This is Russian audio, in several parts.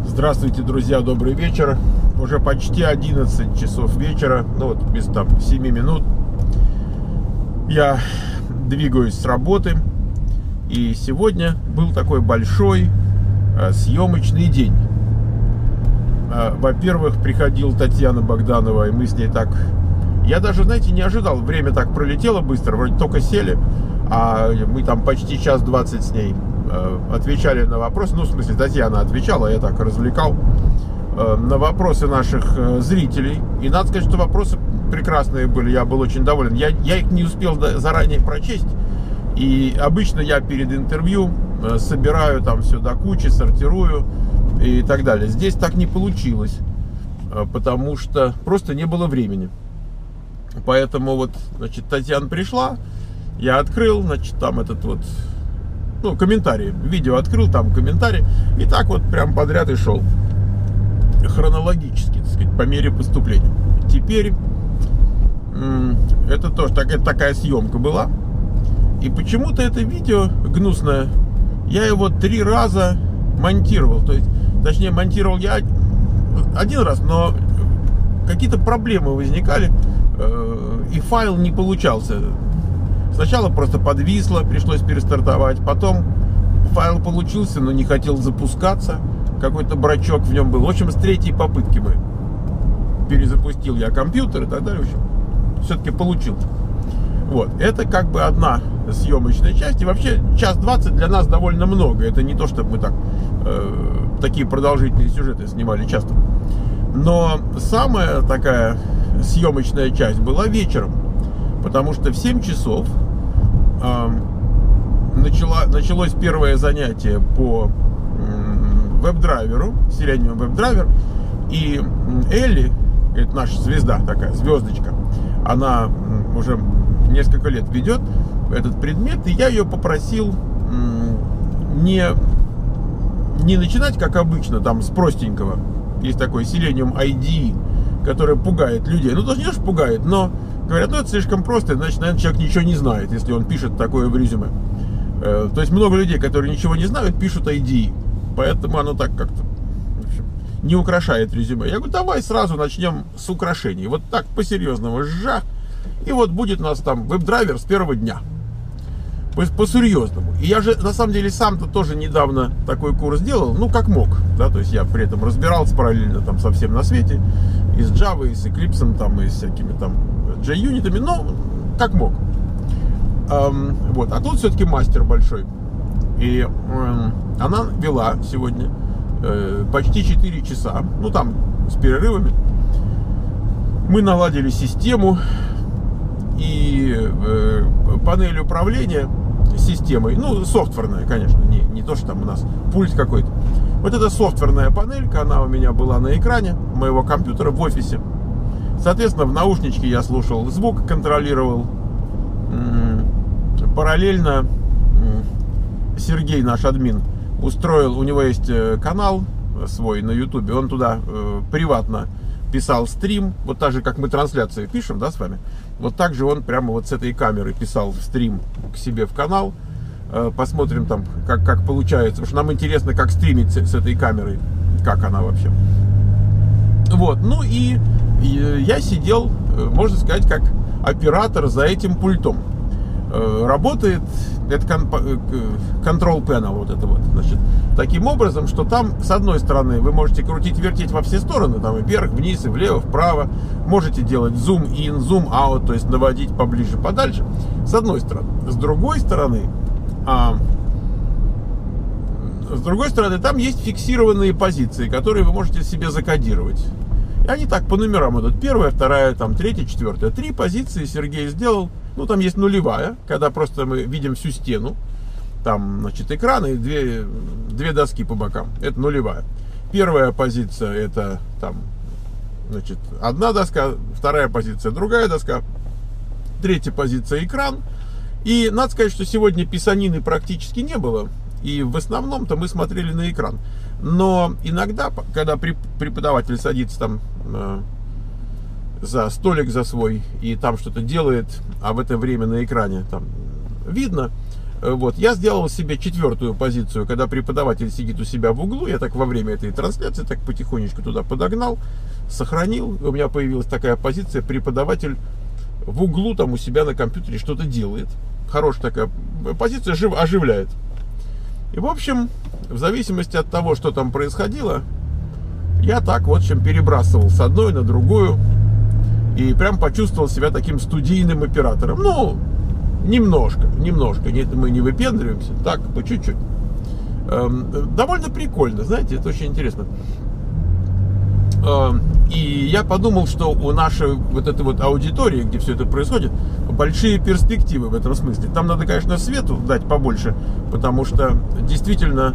Здравствуйте, друзья, добрый вечер. Уже почти 11 часов вечера, ну вот без 7 минут. Я двигаюсь с работы. И сегодня был такой большой съемочный день. Во-первых, приходила Татьяна Богданова, и мы с ней так... Я даже, знаете, не ожидал, время так пролетело быстро, вроде только сели, а мы там почти час 20 с ней отвечали на вопросы. Ну, в смысле, Татьяна отвечала, я так развлекал на вопросы наших зрителей. И надо сказать, что вопросы прекрасные были, я был очень доволен. Я их не успел заранее прочесть. И обычно я перед интервью собираю там все до кучи, сортирую и так далее. Здесь так не получилось, потому что просто не было времени. Поэтому вот, значит, Татьяна пришла, я открыл, значит, там этот вот, ну, комментарий, видео открыл, там комментарий, и так вот прям подряд и шел. Хронологически, так сказать, по мере поступления. Теперь это тоже такая съемка была. И почему-то это видео гнусное, я его 3 раза монтировал. То есть, точнее, монтировал я один раз, но какие-то проблемы возникали, и файл не получался. Сначала просто подвисло, пришлось перестартовать. Потом файл получился, но не хотел запускаться. Какой-то брачок в нем был. В общем, с 3-й попытки мы перезапустил я компьютер и так далее. В общем, все-таки получил. Вот, это как бы одна съемочная часть. И вообще, час 20 для нас довольно много. Это не то, чтобы мы такие продолжительные сюжеты снимали часто. Но самая такая съемочная часть была вечером. Потому что в 7 часов началось первое занятие по веб-драйверу, Selenium веб-драйвер. И Элли, это наша звезда такая, звездочка, она уже несколько лет ведет этот предмет. И я ее попросил не начинать, как обычно, там с простенького. Есть такой Selenium IDE, который пугает людей. Ну, тоже не то, что пугает, но говорят, ну, это слишком просто, значит, наверное, человек ничего не знает, если он пишет такое в резюме. То есть много людей, которые ничего не знают, пишут IDE. Поэтому оно так как-то, в общем, не украшает резюме. Я говорю, давай сразу начнем с украшений. Вот так, по-серьезному, жах. И вот будет у нас там веб-драйвер с первого дня. По-серьезному. И я же, на самом деле, сам-то тоже недавно такой курс делал, ну, как мог. Да, то есть я при этом разбирался параллельно там со всем на свете. И с Java, и с Eclipse, там, и с всякими там JUnit'ами, но как мог. Вот. А тут все-таки мастер большой. И она вела сегодня почти 4 часа, ну там с перерывами. Мы наладили систему и панель управления системой, ну софтверная, конечно, не то, что там у нас пульт какой-то. Вот эта софтверная панелька, она у меня была на экране моего компьютера в офисе. Соответственно, в наушничке я слушал звук, контролировал. Параллельно Сергей, наш админ, устроил, у него есть канал свой на ютубе, он туда приватно писал стрим, вот так же, как мы трансляции пишем, да, с вами, вот так же он прямо вот с этой камеры писал стрим к себе в канал. Посмотрим там, как получается, потому что нам интересно, как стримить с этой камерой, как она вообще. Вот, ну и я сидел, можно сказать, как оператор за этим пультом. Работает это control panel, вот это вот, значит, таким образом, что там с одной стороны вы можете крутить, вертеть во все стороны, там и вверх, вниз, и влево, вправо, можете делать zoom in, zoom out, то есть наводить поближе, подальше, с одной стороны. С другой стороны там есть фиксированные позиции, которые вы можете себе закодировать. И они так по номерам идут: 1, 2, там 3, 4. 3 позиции Сергей сделал. Ну, там есть нулевая, когда просто мы видим всю стену. Там, значит, экран и две доски по бокам. Это нулевая. Первая позиция — это там, значит, одна доска. Вторая позиция — другая доска. Третья позиция — экран. И надо сказать, что сегодня писанины практически не было. И в основном-то мы смотрели на экран. Но иногда, когда преподаватель садится там за столик за свой и там что-то делает, а в это время на экране там видно, Вот. Я сделал себе 4-ю позицию, когда преподаватель сидит у себя в углу. Я так во время этой трансляции так потихонечку туда подогнал, сохранил. У меня появилась такая позиция: преподаватель в углу там у себя на компьютере что-то делает. Хорошая такая позиция, оживляет. И, в общем, в зависимости от того, что там происходило, я так вот чем перебрасывал с одной на другую. И прям почувствовал себя таким студийным оператором. Ну, немножко. Нет, мы не выпендриваемся. Так, по чуть-чуть. Довольно прикольно, знаете, это очень интересно. И я подумал, что у нашей вот этой вот аудитории, где все это происходит, большие перспективы в этом смысле. Там надо, конечно, свету дать побольше, потому что действительно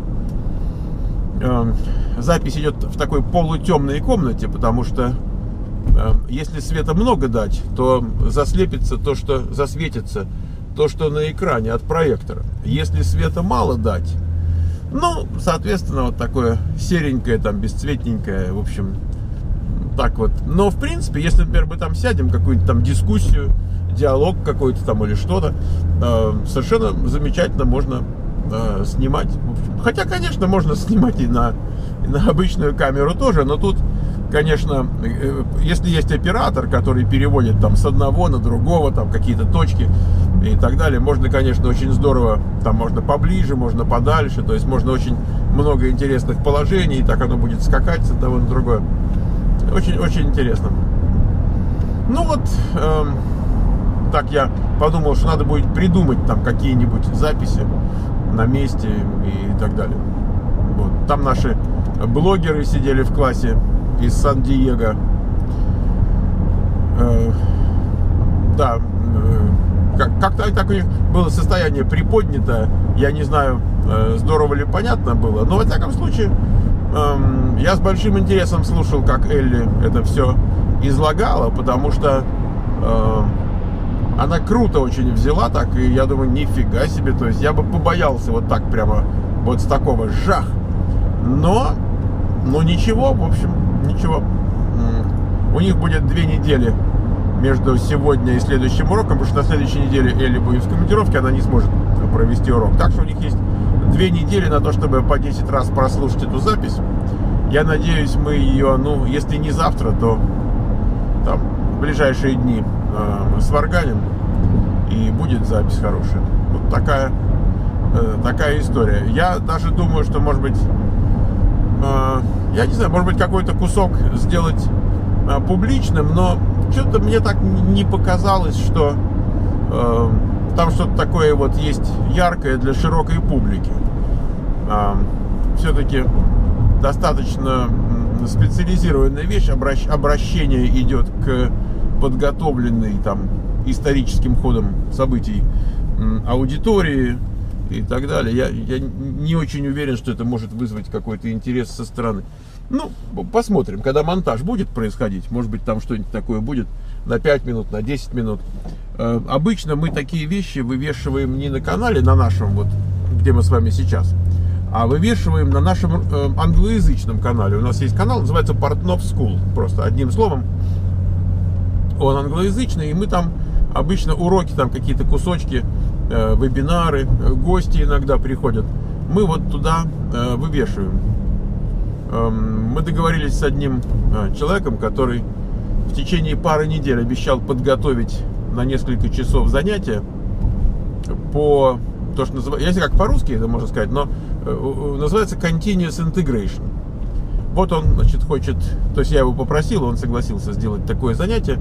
запись идет в такой полутемной комнате, потому что если света много дать, то засветится то, что на экране от проектора. Если света мало дать, ну, соответственно, вот такое серенькое, там, бесцветненькое, в общем, так вот. Но, в принципе, если, например, мы там сядем, какую-нибудь там дискуссию, диалог какой-то там или что-то, совершенно замечательно можно снимать. В общем, хотя, конечно, можно снимать и на обычную камеру тоже, но тут, конечно, если есть оператор, который переводит там с одного на другого, там какие-то точки и так далее, можно, конечно, очень здорово, там можно поближе, можно подальше, то есть можно очень много интересных положений, и так оно будет скакать с одного на другое. Очень интересно. Ну вот, так я подумал, что надо будет придумать там какие-нибудь записи на месте и так далее. Вот. Там наши блогеры сидели в классе из Сан-Диего. Да, как-то так у них было состояние приподнятое. Я не знаю, здорово ли понятно было, но, во всяком случае, я с большим интересом слушал, как Элли это все излагала, потому что она круто очень взяла так, и я думаю, нифига себе, то есть я бы побоялся вот так прямо, вот с такого жах. Но ничего, в общем, ничего. У них будет 2 недели между сегодня и следующим уроком, потому что на следующей неделе Элли будет в командировке, она не сможет провести урок. Так что у них есть 2 недели на то, чтобы по 10 раз прослушать эту запись. Я надеюсь, мы ее, ну, если не завтра, то там в ближайшие дни сварганим, и будет запись хорошая. Вот такая история. Я даже думаю, что, может быть, я не знаю, может быть, какой-то кусок сделать публичным, но что-то мне так не показалось, что там что-то такое вот есть яркое для широкой публики. Все-таки достаточно специализированная вещь, обращение идет к подготовленной там историческим ходом событий аудитории и так далее. Я не очень уверен, что это может вызвать какой-то интерес со стороны. Ну, посмотрим, когда монтаж будет происходить. Может быть, там что-нибудь такое будет на 5 минут, на 10 минут. Обычно мы такие вещи вывешиваем не на канале, на нашем, вот, где мы с вами сейчас, а вывешиваем на нашем англоязычном канале. У нас есть канал, называется Portnoy School, просто одним словом. Он англоязычный, и мы там обычно уроки, там какие-то кусочки, вебинары, гости иногда приходят. Мы вот туда вывешиваем. Мы договорились с одним человеком, который в течение пары недель обещал подготовить на несколько часов занятия по то, что называется, я не знаю, как по-русски это можно сказать, но называется Continuous Integration. Вот он, значит, хочет, то есть я его попросил, он согласился сделать такое занятие,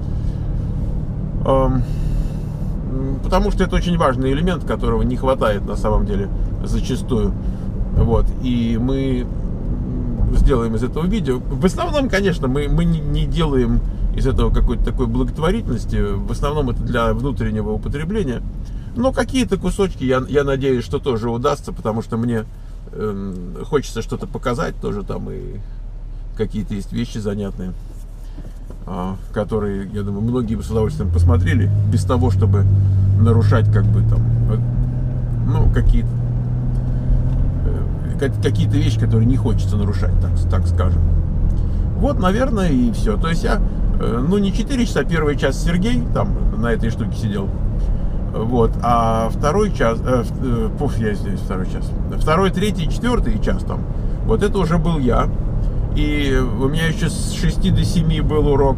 потому что это очень важный элемент, которого не хватает на самом деле зачастую. Вот, и мы сделаем из этого видео. В основном, конечно, мы не делаем из этого какой-то такой благотворительности. В основном это для внутреннего употребления. Но какие-то кусочки, я надеюсь, что тоже удастся, потому что мне хочется что-то показать тоже там, и какие-то есть вещи занятные, которые, я думаю, многие бы с удовольствием посмотрели, без того, чтобы нарушать как бы там, ну, какие-то вещи, которые не хочется нарушать, так скажем. Вот, наверное, и все. То есть я, ну, не 4 часа, первый час Сергей там на этой штуке сидел. Вот, а второй час, я здесь второй час, второй, третий, четвертый час там, вот это уже был я. И у меня еще с 6 до 7 был урок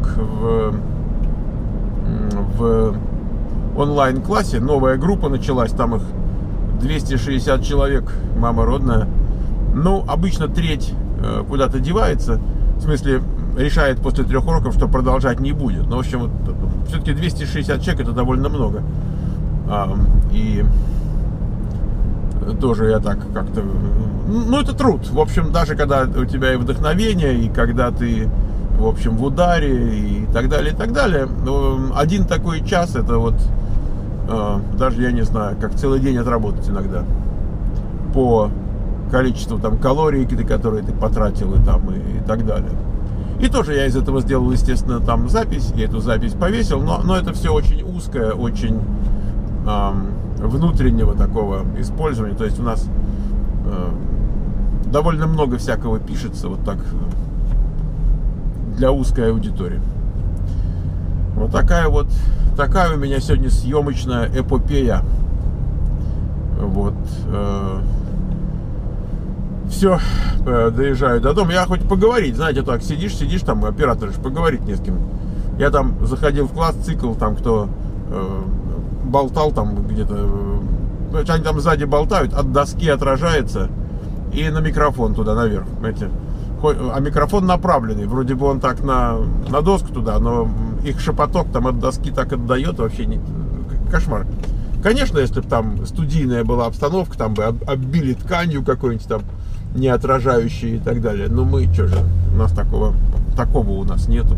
в онлайн-классе. Новая группа началась, там их 260 человек, мама родная. Ну, обычно треть куда-то девается, в смысле, решает после 3 уроков, что продолжать не будет. Но, в общем, вот, все-таки 260 человек это довольно много. И тоже я так как-то... Ну, это труд. В общем, даже когда у тебя и вдохновение, и когда ты, в общем, в ударе, и так далее, и так далее. Один такой час, это вот... Даже, я не знаю, как целый день отработать иногда. По количеству там калорий, которые ты потратил, и так далее. И тоже я из этого сделал, естественно, там запись. Я эту запись повесил, но это все очень узкое, очень... внутреннего такого использования. То есть у нас довольно много всякого пишется вот так для узкой аудитории. Вот такая у меня сегодня съемочная эпопея. Вот. Все, доезжаю до дома. Я хоть поговорить, знаете, так сидишь там, оператор, поговорить не с кем. Я там заходил в класс, цикл, там кто болтал там где-то, они там сзади болтают, от доски отражается и на микрофон туда наверх, знаете. А микрофон направленный, вроде бы он так на доску туда, но их шепоток там от доски так отдает, вообще не... кошмар. Конечно, если бы там студийная была обстановка, там бы оббили тканью какой-нибудь там не отражающей и так далее, но мы что же, у нас такого у нас нету.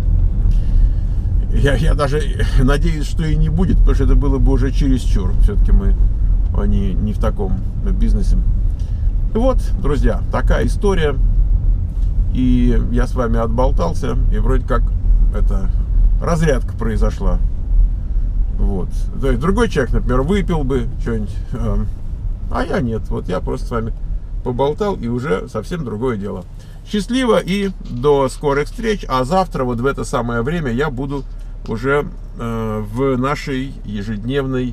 Я даже надеюсь, что и не будет, потому что это было бы уже чересчур. Все-таки мы не в таком бизнесе. Вот, друзья, такая история. И я с вами отболтался. И вроде как это разрядка произошла. Вот. То есть другой человек, например, выпил бы что-нибудь. А я нет. Вот я просто с вами поболтал, и уже совсем другое дело. Счастливо и до скорых встреч. А завтра вот в это самое время я буду уже в нашей еженедельной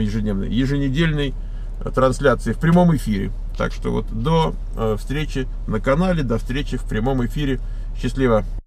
трансляции в прямом эфире. Так что вот до встречи на канале, до встречи в прямом эфире. Счастливо!